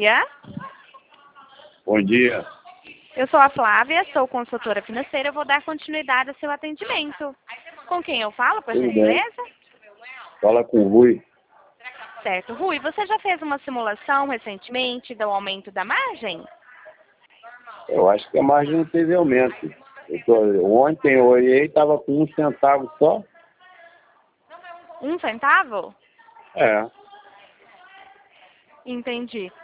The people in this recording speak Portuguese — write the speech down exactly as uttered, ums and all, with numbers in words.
dia. Bom dia. Eu sou a Flávia, sou consultora financeira. Eu vou dar continuidade ao seu atendimento. Com quem eu falo, por Tudo bem. gentileza? Fala com o Rui. Certo. Rui, você já fez uma simulação recentemente do aumento da margem? Eu acho que a margem não teve aumento. Eu tô, ontem eu olhei e estava com um centavo só. Um centavo? É. Entendi.